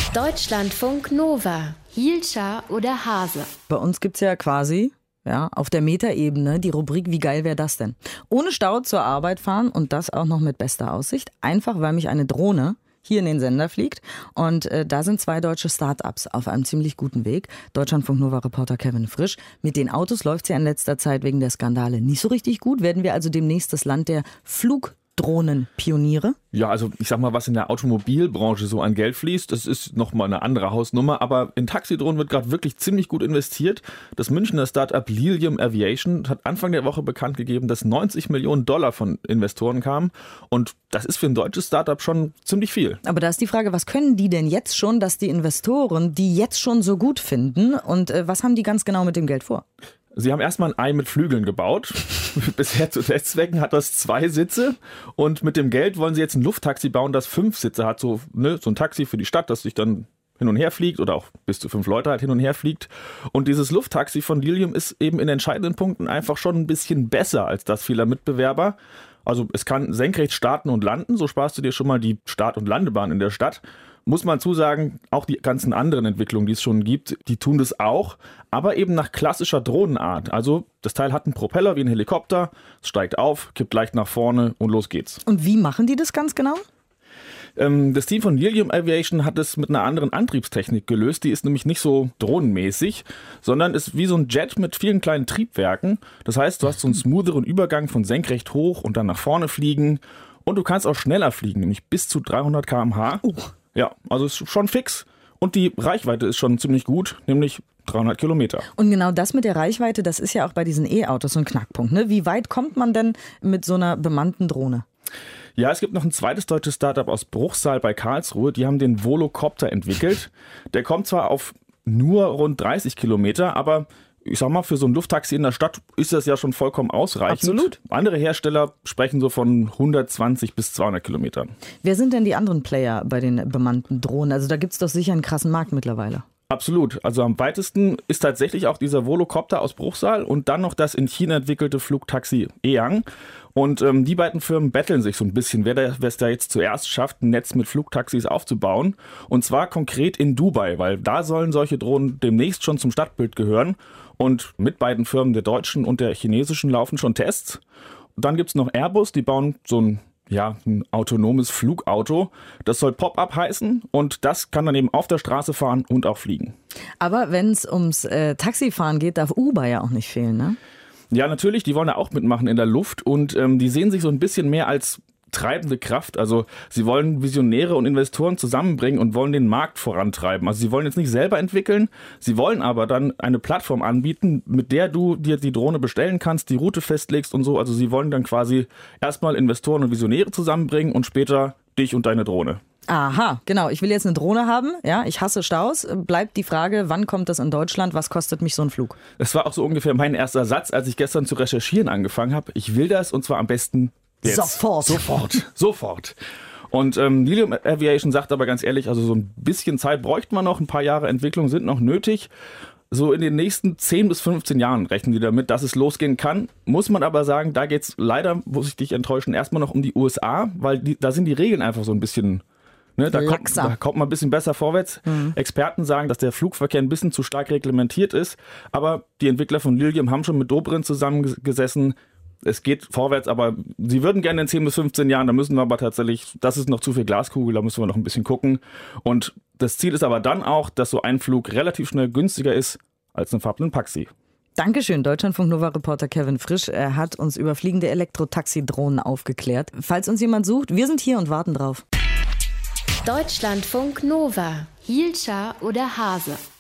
Deutschlandfunk Nova. Hielscher oder Hase? Bei uns gibt's ja quasi auf der Metaebene die Rubrik Wie geil wäre das denn? Ohne Stau zur Arbeit fahren und das auch noch mit bester Aussicht. Einfach, weil mich eine Drohne hier in den Sender fliegt. Und da sind 2 deutsche Start-ups auf einem ziemlich guten Weg. Deutschlandfunk Nova-Reporter Kevin Frisch. Mit den Autos läuft's ja in letzter Zeit wegen der Skandale nicht so richtig gut. Werden wir also demnächst das Land der Flugdrohnenpioniere? Ja, also ich sag mal, was in der Automobilbranche so an Geld fließt, das ist nochmal eine andere Hausnummer. Aber in Taxidrohnen wird gerade wirklich ziemlich gut investiert. Das Münchner Startup Lilium Aviation hat Anfang der Woche bekannt gegeben, dass $90 Millionen von Investoren kamen. Und das ist für ein deutsches Startup schon ziemlich viel. Aber da ist die Frage, was können die denn jetzt schon, dass die Investoren die jetzt schon so gut finden? Und was haben die ganz genau mit dem Geld vor? Sie haben erstmal ein Ei mit Flügeln gebaut. Bisher zu Testzwecken hat das 2 Sitze. Und mit dem Geld wollen sie jetzt ein Lufttaxi bauen, das 5 Sitze hat. So ein Taxi für die Stadt, das sich dann hin und her fliegt oder auch bis zu 5 Leute halt hin und her fliegt. Und dieses Lufttaxi von Lilium ist eben in entscheidenden Punkten einfach schon ein bisschen besser als das vieler Mitbewerber. Also es kann senkrecht starten und landen. So sparst du dir schon mal die Start- und Landebahn in der Stadt. Muss man zusagen, auch die ganzen anderen Entwicklungen, die es schon gibt, die tun das auch, aber eben nach klassischer Drohnenart. Also das Teil hat einen Propeller wie ein Helikopter, es steigt auf, kippt leicht nach vorne und los geht's. Und wie machen die das ganz genau? Das Team von Lilium Aviation hat es mit einer anderen Antriebstechnik gelöst. Die ist nämlich nicht so drohnenmäßig, sondern ist wie so ein Jet mit vielen kleinen Triebwerken. Das heißt, du hast so einen smootheren Übergang von senkrecht hoch und dann nach vorne fliegen. Und du kannst auch schneller fliegen, nämlich bis zu 300 km/h. Ja, also ist schon fix. Und die Reichweite ist schon ziemlich gut, nämlich 300 Kilometer. Und genau das mit der Reichweite, das ist ja auch bei diesen E-Autos so ein Knackpunkt. Ne? Wie weit kommt man denn mit so einer bemannten Drohne? Ja, es gibt noch ein zweites deutsches Startup aus Bruchsal bei Karlsruhe. Die haben den Volocopter entwickelt. Der kommt zwar auf nur rund 30 Kilometer, aber ich sag mal, für so ein Lufttaxi in der Stadt ist das ja schon vollkommen ausreichend. Absolut. Andere Hersteller sprechen so von 120 bis 200 Kilometern. Wer sind denn die anderen Player bei den bemannten Drohnen? Also da gibt's doch sicher einen krassen Markt mittlerweile. Absolut. Also am weitesten ist tatsächlich auch dieser Volocopter aus Bruchsal und dann noch das in China entwickelte Flugtaxi Eyang. Und die beiden Firmen betteln sich so ein bisschen, wer es da jetzt zuerst schafft, ein Netz mit Flugtaxis aufzubauen. Und zwar konkret in Dubai, weil da sollen solche Drohnen demnächst schon zum Stadtbild gehören. Und mit beiden Firmen, der deutschen und der chinesischen, laufen schon Tests. Und dann gibt's noch Airbus, die bauen so ein autonomes Flugauto. Das soll Pop-up heißen und das kann dann eben auf der Straße fahren und auch fliegen. Aber wenn es ums Taxifahren geht, darf Uber ja auch nicht fehlen, ne? Ja, natürlich, die wollen da auch mitmachen in der Luft und die sehen sich so ein bisschen mehr als treibende Kraft. Also sie wollen Visionäre und Investoren zusammenbringen und wollen den Markt vorantreiben. Also sie wollen jetzt nicht selber entwickeln, sie wollen aber dann eine Plattform anbieten, mit der du dir die Drohne bestellen kannst, die Route festlegst und so. Also sie wollen dann quasi erstmal Investoren und Visionäre zusammenbringen und später dich und deine Drohne. Aha, genau. Ich will jetzt eine Drohne haben. Ja, ich hasse Staus. Bleibt die Frage, wann kommt das in Deutschland? Was kostet mich so ein Flug? Das war auch so ungefähr mein erster Satz, als ich gestern zu recherchieren angefangen habe. Ich will das und zwar am besten jetzt. Sofort. Und Lilium Aviation sagt aber ganz ehrlich, also so ein bisschen Zeit bräuchte man noch, ein paar Jahre Entwicklung sind noch nötig. So in den nächsten 10 bis 15 Jahren rechnen die damit, dass es losgehen kann. Muss man aber sagen, da geht's leider, muss ich dich enttäuschen, erstmal noch um die USA, weil da sind die Regeln einfach so ein bisschen... Da kommt man ein bisschen besser vorwärts. Experten sagen, dass der Flugverkehr ein bisschen zu stark reglementiert ist. Aber die Entwickler von Lilium haben schon mit Dobrindt zusammengesessen. Es geht vorwärts, aber sie würden gerne in 10 bis 15 Jahren, da müssen wir aber tatsächlich, das ist noch zu viel Glaskugel, da müssen wir noch ein bisschen gucken. Und das Ziel ist aber dann auch, dass so ein Flug relativ schnell günstiger ist als ein Fahrplan-Taxi. Dankeschön, Deutschlandfunk Nova-Reporter Kevin Frisch. Er hat uns über fliegende Elektrotaxidrohnen aufgeklärt. Falls uns jemand sucht, wir sind hier und warten drauf. Deutschlandfunk Nova. Hielscher oder Hase?